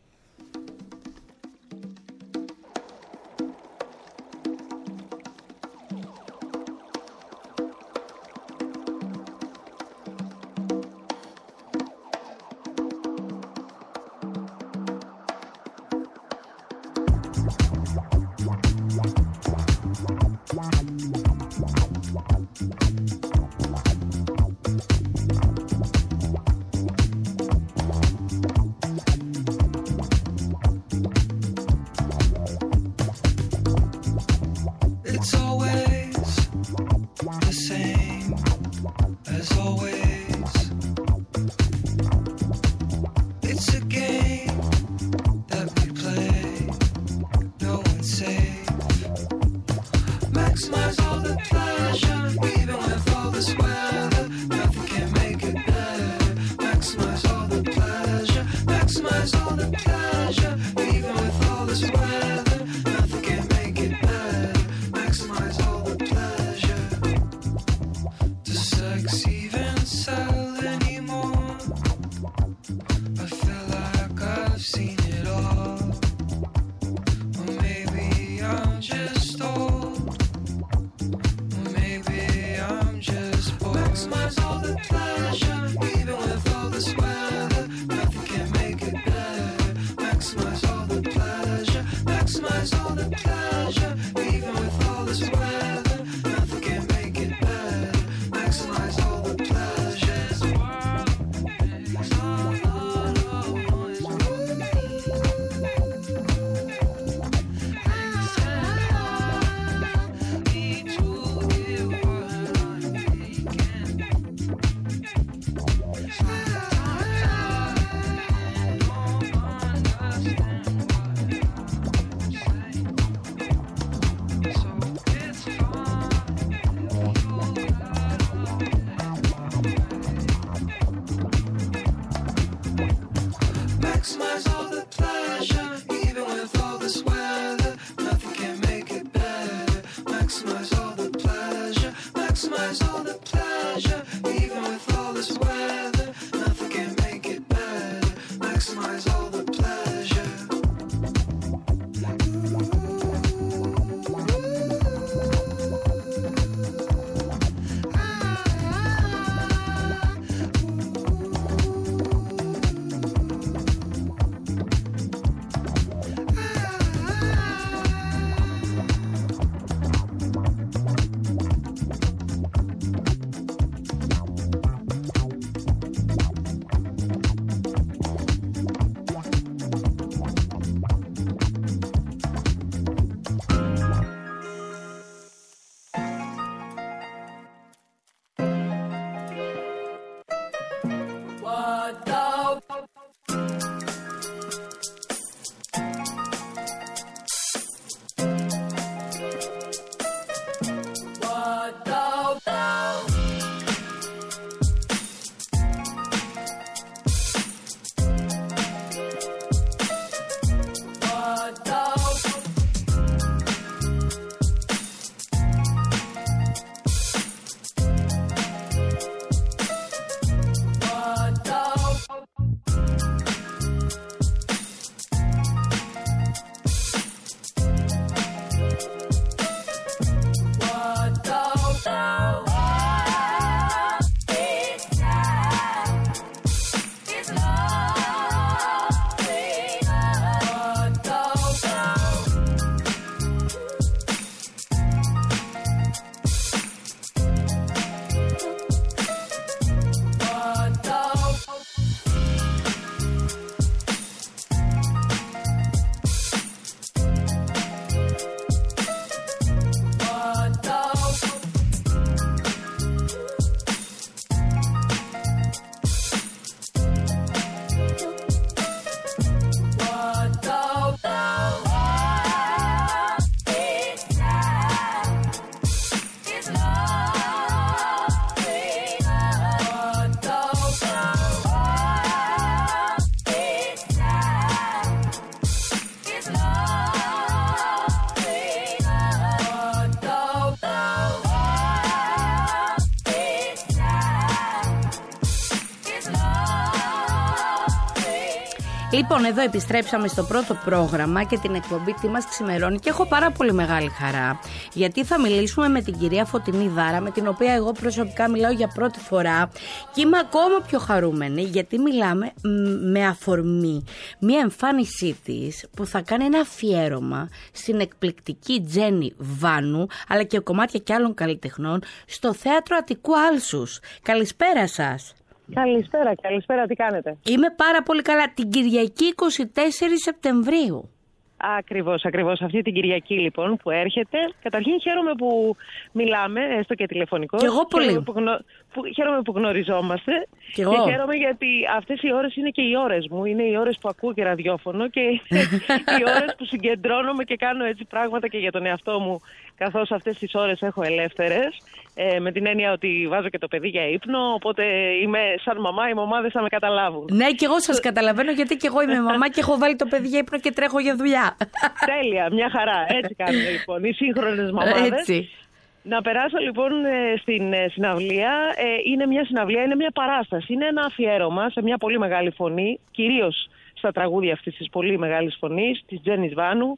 Maximize all the pleasure, even with all this weather, nothing can make it better. Maximize all the pleasure, maximize all the pleasure, even with all this weather, nothing can make it better. Maximize all the pleasure. Does sex even sell anymore? I feel like I've seen it all. Or maybe I'm just old. Maximize all the pleasure, even with all the sweat. maximize all the pleasure, maximize all the pleasure. Even with all this weather, nothing can make it better. Maximize all the pleasure. This world is all alone. Need to give what I can. Maximize all the pleasure, even with all this weather, nothing can make it better. Maximize all the pleasure, maximize all the pleasure, even with all this weather, nothing can make it better. Maximize all the pleasure. Λοιπόν, εδώ επιστρέψαμε στο πρώτο πρόγραμμα και την εκπομπή Τι μας ξημερώνει και έχω πάρα πολύ μεγάλη χαρά, γιατί θα μιλήσουμε με την κυρία Φωτεινή Δάρα, με την οποία εγώ προσωπικά μιλάω για πρώτη φορά και είμαι ακόμα πιο χαρούμενη, γιατί μιλάμε με αφορμή μια εμφάνισή της που θα κάνει ένα αφιέρωμα στην εκπληκτική Τζέννη Βάνου, αλλά και κομμάτια και άλλων καλλιτεχνών στο Θέατρο Αττικού Άλσους. Καλησπέρα σας. Καλησπέρα, τι κάνετε? Είμαι πάρα πολύ καλά. Την Κυριακή 24 Σεπτεμβρίου. Ακριβώς. Αυτή την Κυριακή λοιπόν που έρχεται. Καταρχήν χαίρομαι που μιλάμε, έστω και τηλεφωνικό. Και εγώ πολύ. Χαίρομαι που γνωριζόμαστε. Και χαίρομαι γιατί αυτές οι ώρες είναι και οι ώρες μου. Είναι οι ώρες που ακούω και ραδιόφωνο και οι ώρες που συγκεντρώνομαι και κάνω έτσι πράγματα και για τον εαυτό μου, καθώς αυτές τις ώρες έχω ελεύθερες. Με την έννοια ότι βάζω και το παιδί για ύπνο, οπότε είμαι σαν μαμά, οι μαμάδες θα με καταλάβουν. Ναι, και εγώ σας καταλαβαίνω, γιατί και εγώ είμαι μαμά και έχω βάλει το παιδί για ύπνο και τρέχω για δουλειά. Τέλεια, μια χαρά. Έτσι κάνουν λοιπόν οι σύγχρονες μαμάδες. Έτσι. Να περάσω λοιπόν στην συναυλία. Είναι μια συναυλία, είναι μια παράσταση. Είναι ένα αφιέρωμα σε μια πολύ μεγάλη φωνή, κυρίως στα τραγούδια αυτής της πολύ μεγάλης φωνής, της Τζέννης Βάνου.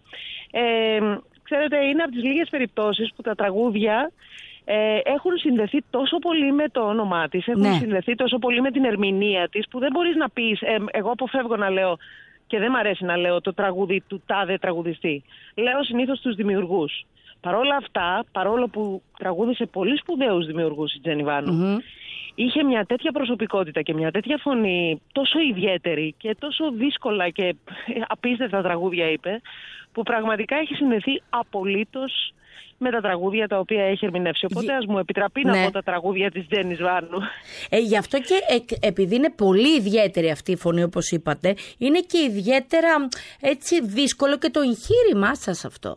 Ξέρετε, είναι από τις λίγες περιπτώσεις που τα τραγούδια έχουν συνδεθεί τόσο πολύ με το όνομά της, έχουν συνδεθεί τόσο πολύ με την ερμηνεία της, που δεν μπορείς να πεις, εγώ αποφεύγω να λέω και δεν μ' αρέσει να λέω το τραγούδι του τάδε τραγουδιστή. Λέω συνήθως τους δημιουργούς. Παρ' όλα αυτά, παρόλο που τραγούδισε πολύ σπουδαίους δημιουργούς η Τζένι Βάνου, είχε μια τέτοια προσωπικότητα και μια τέτοια φωνή τόσο ιδιαίτερη και τόσο δύσκολα και απίστευτα τραγούδια είπε, που πραγματικά έχει συνδεθεί απολύτως με τα τραγούδια τα οποία έχει ερμηνεύσει. Οπότε ας μου επιτραπεί να πω τα τραγούδια της Τζένις Βάνου. Γι' αυτό και επειδή είναι πολύ ιδιαίτερη αυτή η φωνή, όπως είπατε, είναι και ιδιαίτερα έτσι δύσκολο και το εγχείρημά σας αυτό.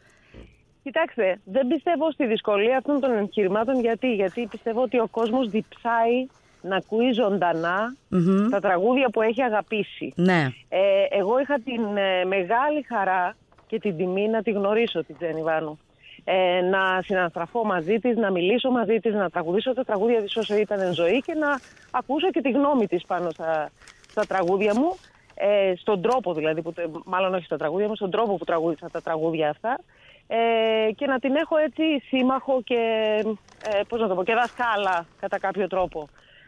Κοιτάξτε, δεν πιστεύω στη δυσκολία αυτών των εγχειρημάτων. Γιατί πιστεύω ότι ο κόσμος διψάει να ακούει ζωντανά τα τραγούδια που έχει αγαπήσει. Ναι. Εγώ είχα την μεγάλη χαρά και την τιμή να τη γνωρίσω την Τζένι Βάνου. Να συναναστραφώ μαζί της, να μιλήσω μαζί της, να τραγουδήσω τα τραγούδια της όσο ήταν εν ζωή και να ακούσω και τη γνώμη της πάνω στα τραγούδια μου. Στον τρόπο δηλαδή, μάλλον όχι στα τραγούδια μου, στον τρόπο που τραγούδισα τα τραγούδια αυτά. Και να την έχω έτσι σύμμαχο και, πώς να το πω, και δασκάλα κατά κάποιο τρόπο.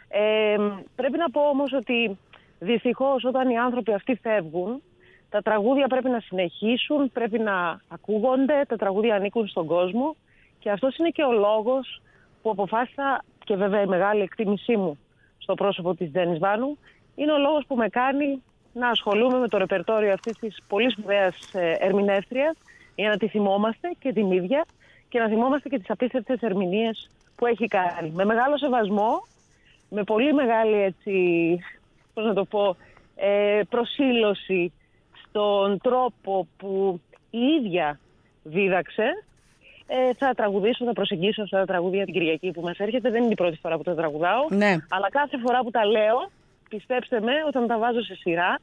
Πρέπει να πω όμως ότι δυστυχώς όταν οι άνθρωποι αυτοί φεύγουν, τα τραγούδια πρέπει να συνεχίσουν, πρέπει να ακούγονται, τα τραγούδια ανήκουν στον κόσμο και αυτός είναι και ο λόγος που αποφάσισα, και βέβαια η μεγάλη εκτίμησή μου στο πρόσωπο της Τζένις Βάνου, είναι ο λόγος που με κάνει να ασχολούμαι με το ρεπερτόριο αυτής της πολύ σπουδαίας ερμηνεύτριας, για να τη θυμόμαστε και την ίδια και να θυμόμαστε και τις απίστευτες ερμηνείες που έχει κάνει. Με μεγάλο σεβασμό, με πολύ μεγάλη έτσι, πώς να το πω, προσήλωση στον τρόπο που η ίδια δίδαξε, θα τραγουδήσω, θα προσεγγίσω αυτά τα τραγούδια την Κυριακή που μας έρχεται. Δεν είναι η πρώτη φορά που τα τραγουδάω, αλλά κάθε φορά που τα λέω, πιστέψτε με, όταν τα βάζω σε σειρά,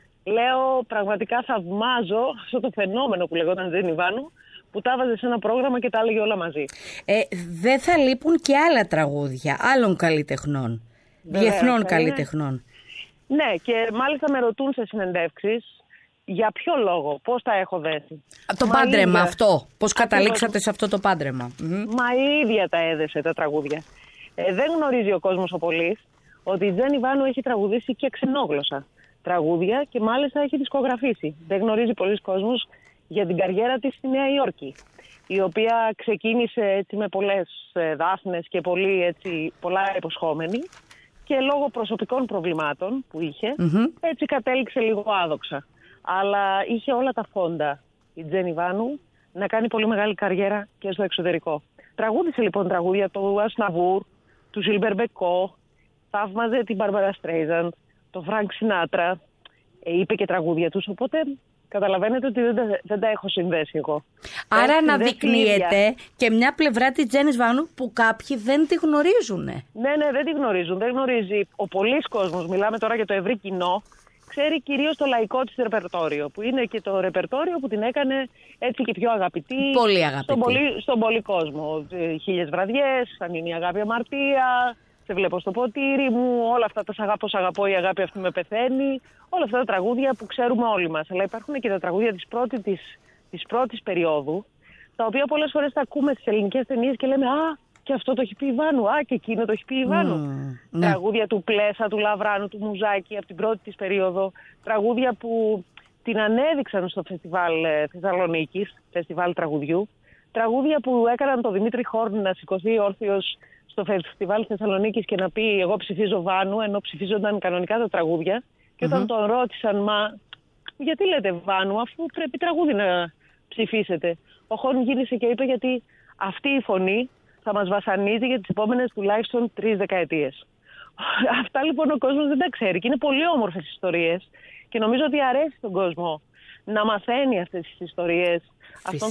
λέω πραγματικά θαυμάζω αυτό το φαινόμενο που λεγόταν Τζένι Βάνου, που τα έβαζε σε ένα πρόγραμμα και τα έλεγε όλα μαζί. Δεν θα λείπουν και άλλα τραγούδια άλλων καλλιτεχνών, διεθνών καλλιτεχνών. Ναι, και μάλιστα με ρωτούν σε συνεντεύξεις για ποιο λόγο, πώς τα έχω δέσει. Το πάντρεμα αυτό, πώς καταλήξατε σε αυτό το πάντρεμα. Μα η ίδια τα έδεσε τα τραγούδια. Δεν γνωρίζει ο κόσμος ο πολύς ότι η Τζένι Βάνου έχει τραγουδήσει και ξενόγλωσσα τραγούδια και μάλιστα έχει δισκογραφήσει. Δεν γνωρίζει πολλοί κόσμος για την καριέρα της στη Νέα Υόρκη, η οποία ξεκίνησε έτσι με πολλές δάφνες και πολλά υποσχόμενη και λόγω προσωπικών προβλημάτων που είχε, έτσι κατέληξε λίγο άδοξα. Αλλά είχε όλα τα φόντα η Τζένι Βάνου να κάνει πολύ μεγάλη καριέρα και στο εξωτερικό. Τραγούδισε λοιπόν τραγούδια του Ασναβούρ, του Ζιλμπερ Μπεκό, θαύμαζε την Μπάρμπαρα Στρέιζαντ, τον Φρανκ Σινάτρα, είπε και τραγούδια τους, οπότε καταλαβαίνετε ότι δεν τα έχω συνδέσει εγώ. Άρα αναδεικνύεται και μια πλευρά της Τζένις Βάνου που κάποιοι δεν τη γνωρίζουν. Ναι, δεν τη γνωρίζουν. Δεν γνωρίζει ο πολλής κόσμος, μιλάμε τώρα για το ευρύ κοινό, ξέρει κυρίως το λαϊκό της ρεπερτόριο, που είναι και το ρεπερτόριο που την έκανε έτσι και πιο αγαπητή. Πολύ αγαπητή. Στον πολύ κόσμο. 1000 βραδιές, αν είναι η αγάπη αμαρτία, σε βλέπω στο ποτήρι μου, όλα αυτά τα σ' αγαπώ, η αγάπη αυτή με πεθαίνει, όλα αυτά τα τραγούδια που ξέρουμε όλοι μας. Αλλά υπάρχουν και τα τραγούδια της πρώτης περίοδου, τα οποία πολλές φορές τα ακούμε στις ελληνικές ταινίες και λέμε «Α, και αυτό το έχει πει η Βάνου, α, και εκείνο το έχει πει η Βάνου». Τραγούδια του Πλέσα, του Λαβράνου, του Μουζάκη από την πρώτη της περίοδο, τραγούδια που την ανέδειξαν στο φεστιβάλ Θεσσαλονίκης, φεστιβάλ τραγουδιού, τραγούδια που έκαναν τον Δημήτρη Χόρν να σηκωθεί όρθιος στο φεστιβάλ Θεσσαλονίκης και να πει «Εγώ ψηφίζω Βάνου», ενώ ψηφίζονταν κανονικά τα τραγούδια. Και όταν τον ρώτησαν «Μα γιατί λέτε Βάνου, αφού πρέπει τραγούδι να ψηφίσετε», ο Χόρν γύρισε και είπε «Γιατί αυτή η φωνή θα μας βασανίζει για τις επόμενες τουλάχιστον 3 δεκαετίες». Αυτά λοιπόν ο κόσμος δεν τα ξέρει και είναι πολύ όμορφες ιστορίες και νομίζω ότι αρέσει τον κόσμο να μαθαίνει αυτές τις ιστορίες αυτών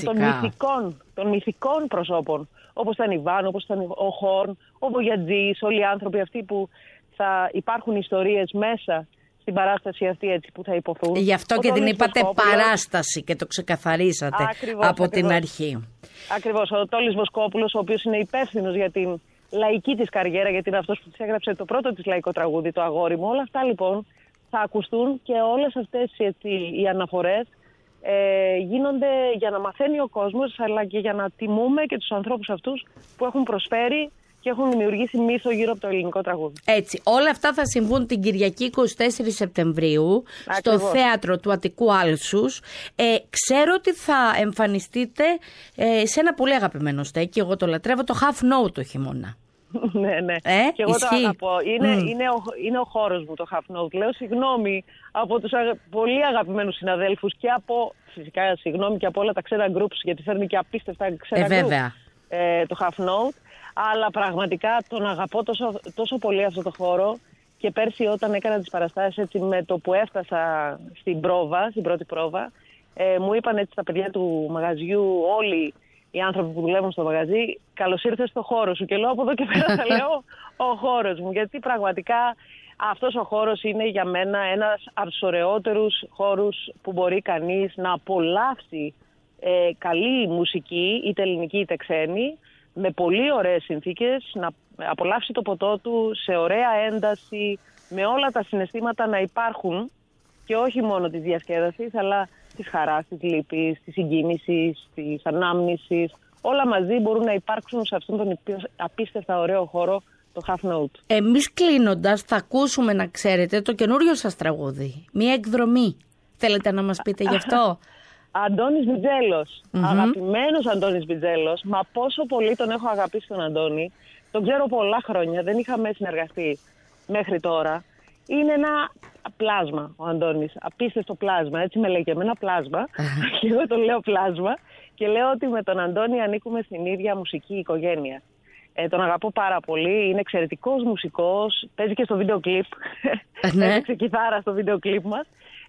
των μυθικών προσώπων, όπως ήταν η Βάνου, όπως ήταν ο Χόρν, ο Βογιατζής, όλοι οι άνθρωποι αυτοί που θα υπάρχουν ιστορίες μέσα στην παράσταση αυτή έτσι που θα υποθούν. Γι' αυτό και την είπατε παράσταση και το ξεκαθαρίσατε από την αρχή. Ακριβώς. Ο Τόλης Βοσκόπουλος, ο οποίος είναι υπεύθυνος για την λαϊκή της καριέρα, γιατί είναι αυτός που της έγραψε το πρώτο της λαϊκό τραγούδι, το Αγόρι μου. Όλα αυτά λοιπόν θα ακουστούν και όλες αυτές οι αναφορές γίνονται για να μαθαίνει ο κόσμος, αλλά και για να τιμούμε και τους ανθρώπους αυτούς που έχουν προσφέρει και έχουν δημιουργήσει μύθο γύρω από το ελληνικό τραγούδι. Έτσι, όλα αυτά θα συμβούν την Κυριακή 24 Σεπτεμβρίου στο θέατρο του Αττικού Άλσους. Ξέρω ότι θα εμφανιστείτε σε ένα πολύ αγαπημένο στέκι, εγώ το λατρεύω, το Half Note το χειμώνα. Ναι. Και εγώ το αγαπώ. Είναι ο χώρος μου το Half Note. Λέω συγγνώμη από τους πολύ αγαπημένους συναδέλφους και φυσικά συγγνώμη και από όλα τα ξένα groups, γιατί φέρνει και απίστευτα ξένα groups το Half Note. Αλλά πραγματικά τον αγαπώ τόσο πολύ αυτό το χώρο, και πέρσι όταν έκανα τις παραστάσεις, έτσι, με το που έφτασα στην πρώτη πρόβα, μου είπαν έτσι τα παιδιά του μαγαζιού, όλοι οι άνθρωποι που δουλεύουν στο μαγαζί, καλώς ήρθες στο χώρο σου. Και λέω από εδώ και πέρα θα λέω ο χώρος μου, γιατί πραγματικά αυτός ο χώρος είναι για μένα ένας από τους ωραιότερους χώρους που μπορεί κανείς να απολαύσει καλή μουσική, είτε ελληνική είτε ξένη, με πολύ ωραίες συνθήκες, να απολαύσει το ποτό του σε ωραία ένταση, με όλα τα συναισθήματα να υπάρχουν, και όχι μόνο της διασκέδασης, αλλά της χαράς, της λύπης, της συγκίνησης, της ανάμνησης. Όλα μαζί μπορούν να υπάρξουν σε αυτόν τον απίστευτα ωραίο χώρο, το Half Note. Εμείς κλείνοντας θα ακούσουμε, να ξέρετε, το καινούριο σας τραγούδι. Μία εκδρομή. Θέλετε να μας πείτε γι' αυτό? Αντώνης Μπιτζέλος. Αγαπημένος Αντώνης Μπιτζέλος. Μα πόσο πολύ τον έχω αγαπήσει τον Αντώνη. Τον ξέρω πολλά χρόνια. Δεν είχαμε συνεργαστεί μέχρι τώρα. Είναι ένα πλάσμα ο Αντώνης. Απίστευτο πλάσμα. Έτσι με λέει και εμένα, πλάσμα. Και εγώ το λέω πλάσμα. Και λέω ότι με τον Αντώνη ανήκουμε στην ίδια μουσική οικογένεια. Τον αγαπώ πάρα πολύ. Είναι εξαιρετικός μουσικός. Παίζει και στο βίντεο κλιπ. Έπαιξε κιθάρα στο βίντεο κλιπ μας.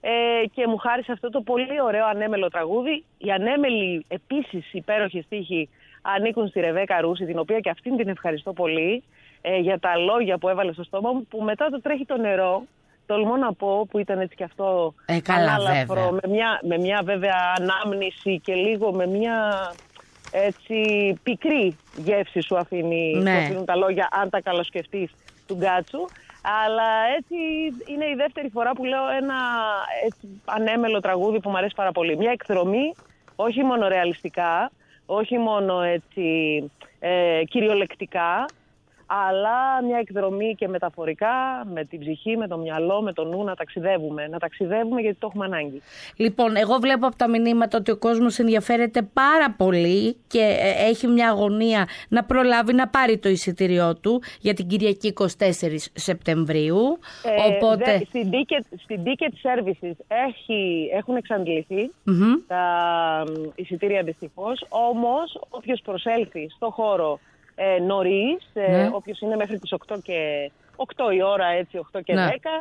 Και μου χάρισε αυτό το πολύ ωραίο ανέμελο τραγούδι. Οι ανέμελοι επίσης υπέροχοι στίχοι ανήκουν στη Ρεβέκα Ρούση, την οποία και αυτήν την ευχαριστώ πολύ για τα λόγια που έβαλε στο στόμα μου, που μετά το τρέχει το νερό, τολμώ να πω, που ήταν έτσι και αυτό ανάλαφρο, με μια βέβαια ανάμνηση και λίγο με μια έτσι πικρή γεύση σου αφήνουν τα λόγια, αν τα καλοσκεφτείς, του Γκάτσου. Αλλά έτσι είναι η δεύτερη φορά που λέω ένα έτσι ανέμελο τραγούδι που μου αρέσει πάρα πολύ. Μια εκδρομή, όχι μόνο ρεαλιστικά, όχι μόνο έτσι κυριολεκτικά, αλλά μια εκδρομή και μεταφορικά, με την ψυχή, με το μυαλό, με το νου, να ταξιδεύουμε. Να ταξιδεύουμε γιατί το έχουμε ανάγκη. Λοιπόν, εγώ βλέπω από τα μηνύματα ότι ο κόσμος ενδιαφέρεται πάρα πολύ και έχει μια αγωνία να προλάβει να πάρει το εισιτήριό του για την Κυριακή 24 Σεπτεμβρίου. Οπότε... Στην Ticket Services έχουν εξαντληθεί τα εισιτήρια δυστυχώς, όμως όποιος προσέλθει στο χώρο νωρίς, όποιος είναι μέχρι τις 8 η ώρα, έτσι, 8 και 10,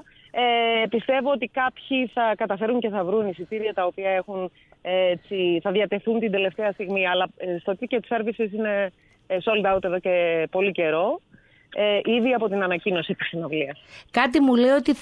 πιστεύω ότι κάποιοι θα καταφέρουν και θα βρουν εισιτήρια τα οποία έχουν, έτσι, θα διατεθούν την τελευταία στιγμή, αλλά στο Ticket Services είναι sold out εδώ και πολύ καιρό. Ήδη από την ανακοίνωση της συναυλίας. Κάτι μου λέει ότι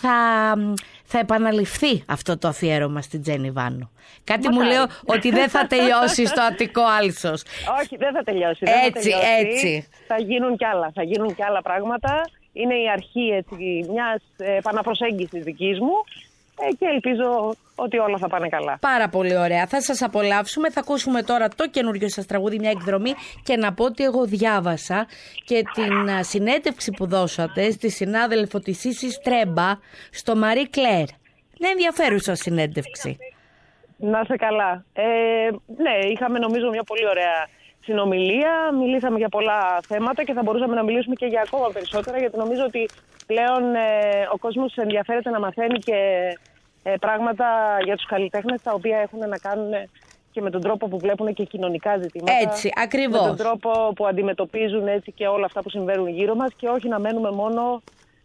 θα επαναληφθεί αυτό το αφιέρωμα στην Τζέννη Βάνου. Κάτι μου λέει ότι δεν θα τελειώσει στο Αττικό Άλσος. Όχι, δεν θα τελειώσει. Έτσι. Θα γίνουν κι άλλα πράγματα. Είναι η αρχή, έτσι, μιας επαναπροσέγγισης δικής μου. Και ελπίζω ότι όλα θα πάνε καλά. Πάρα πολύ ωραία. Θα σας απολαύσουμε. Θα ακούσουμε τώρα το καινούριο σας τραγούδι, μια εκδρομή. Και να πω ότι εγώ διάβασα και την συνέντευξη που δώσατε στη συνάδελφο της Ίσης Τρέμπα στο Μαρί Κλέρ. Είναι ενδιαφέρουσα συνέντευξη. Να είσαι καλά. Ναι, είχαμε νομίζω μια πολύ ωραία συνομιλία. Μιλήσαμε για πολλά θέματα και θα μπορούσαμε να μιλήσουμε και για ακόμα περισσότερα, γιατί νομίζω ότι πλέον ο κόσμος ενδιαφέρεται να μαθαίνει και πράγματα για τους καλλιτέχνες, τα οποία έχουν να κάνουν και με τον τρόπο που βλέπουν και κοινωνικά ζητήματα. Έτσι, ακριβώς. Με τον τρόπο που αντιμετωπίζουν, έτσι, και όλα αυτά που συμβαίνουν γύρω μας, και όχι να μένουμε μόνο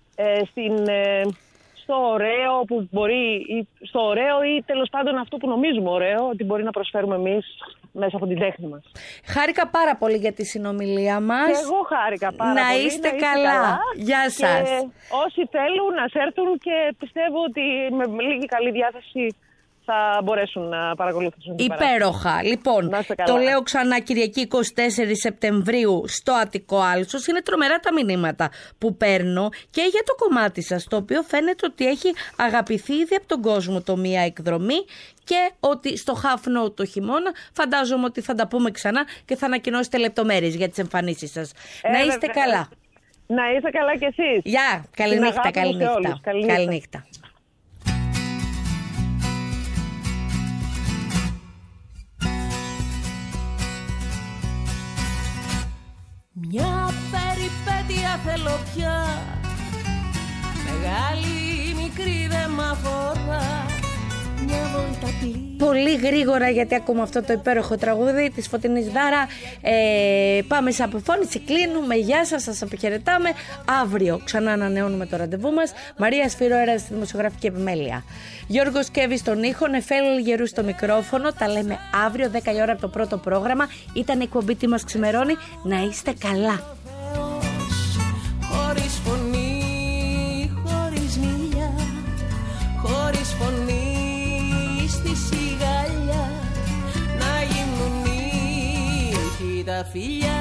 στο ωραίο που μπορεί, στο ωραίο ή τέλος πάντων αυτό που νομίζουμε ωραίο ότι μπορεί να προσφέρουμε εμείς μέσα από την τέχνη μας. Χάρηκα πάρα πολύ για τη συνομιλία μας. Και εγώ χάρηκα πάρα πολύ. Να είστε καλά. Γεια σας. Και όσοι θέλουν να έρθουν, και πιστεύω ότι με λίγη καλή διάθεση θα μπορέσουν να παρακολουθήσουν την υπέροχα. Λοιπόν, το λέω ξανά, Κυριακή 24 Σεπτεμβρίου στο Αττικό Άλσος. Είναι τρομερά τα μηνύματα που παίρνω και για το κομμάτι σας, το οποίο φαίνεται ότι έχει αγαπηθεί ήδη από τον κόσμο το μία εκδρομή, και ότι στο Χάφνο το χειμώνα φαντάζομαι ότι θα τα πούμε ξανά και θα ανακοινώσετε λεπτομέρειες για τις εμφανίσεις σας. Να είστε καλά. Να είστε καλά κι εσείς. Γεια, καληνύχτα, καληνύχτα. Καληνύχτα. Μια περιπέτεια θέλω πια, μεγάλη ή μικρή δεν μ' αφορά. Μια βόλτα πολύ γρήγορα, γιατί ακούμε αυτό το υπέροχο τραγούδι της Φωτεινής Δάρα. Πάμε σε αποφώνηση, κλείνουμε. Γεια σας, σας αποχαιρετάμε. Αύριο ξανά ανανεώνουμε το ραντεβού μας. Μαρία Σφυρόερα στη δημοσιογραφική επιμέλεια, Γιώργος Κέβης στον ήχο, Νεφέλ Γερού στο μικρόφωνο. Τα λέμε αύριο 10 η ώρα από το πρώτο πρόγραμμα. Ήταν η εκπομπή Τι μας ξημερώνει. Να είστε καλά. Χωρίς φωνή, χωρίς μιλιά, χωρίς φωνή στη σιγαλιά, να γίνουν ήχοι τα φιλιά.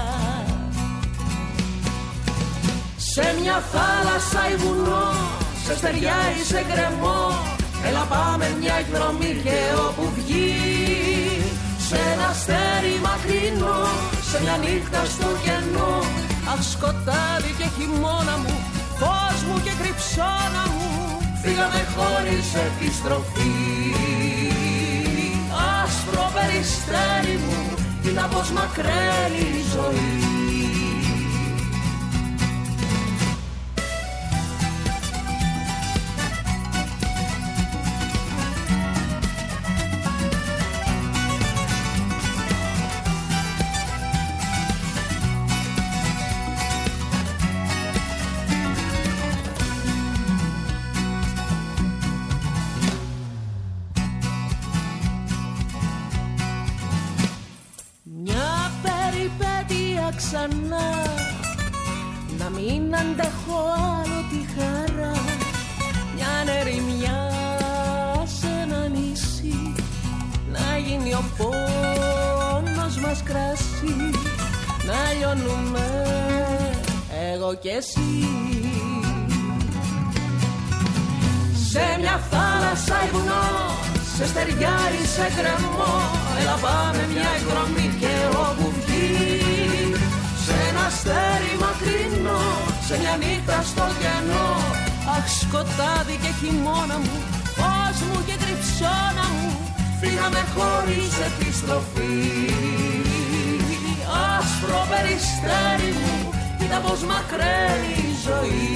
Σε μια θάλασσα ή βουνό, σε στεριά ή σε γκρεμό, έλα πάμε μια εκδρομή και όπου βγει. Σε ένα αστέρι μακρινό, σε μια νύχτα στο κενό, αχ σκοτάδι και χειμώνα μου, φως μου και κρυψώνα μου, φύγαμε χωρίς επιστροφή. Άσπρο περιστέρι μου, κοίτα πως μακραίνει η ζωή. Ξανά, να μην αντέχω άλλο τη χαρά, μια ερημιά σε ένα νησί, να γίνει ο πόνος μας κρασί, να λιώνουμε εγώ και εσύ. Σε μια θάλασσα ή βουνό, σε στεριά ή σε γκρεμό, έλα πάμε μια εκδρομή και όπου βγει. Σε ένα αστέρι μακρινό, σε μια νύχτα στο κενό, αχ σκοτάδι και χειμώνα μου, φως μου και κρυψώνα μου, φύγαμε χωρίς επιστροφή. Άσπρο περιστέρι μου, κοίτα πως μακραίνει η ζωή.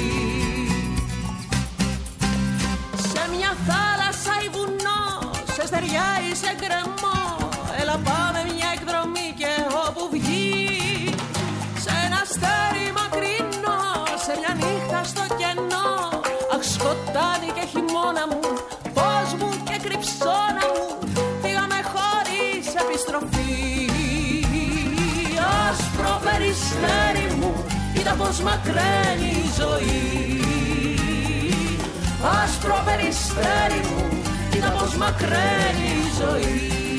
Σε μια θάλασσα ή βουνό, σε στεριά ή σε γκρεμό, έλα πάμε μια εκδρομή και όπου βγει. Σε ένα αστέρι μακρινό, σε μια νύχτα στο κενό, αχ σκοτάδι και χειμώνα μου, φως μου και κρυψώνα μου, φύγαμε χωρίς επιστροφή. Άσπρο περιστέρι μου, κοίτα πως μακραίνει η ζωή. Άσπρο περιστέρι μου, κοίτα πως μακραίνει η ζωή.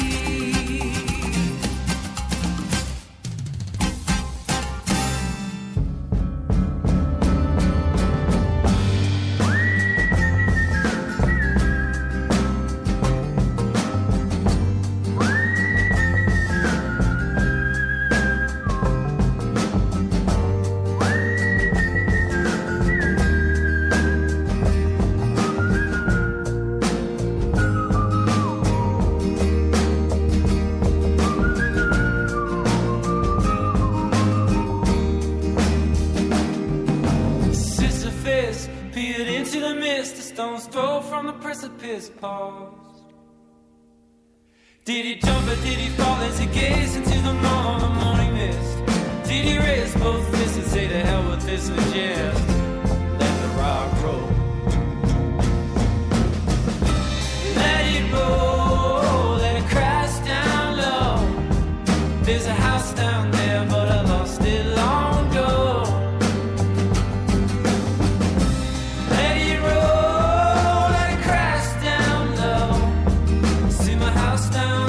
Paused. Did he jump or did he fall as he gazed into the morning mist? Did he raise both fists and say to hell with this and just let the rock roll? Let it roll, let it crash down low. There's a house down there but I lost it long ago. Let it roll, let it crash down low. house down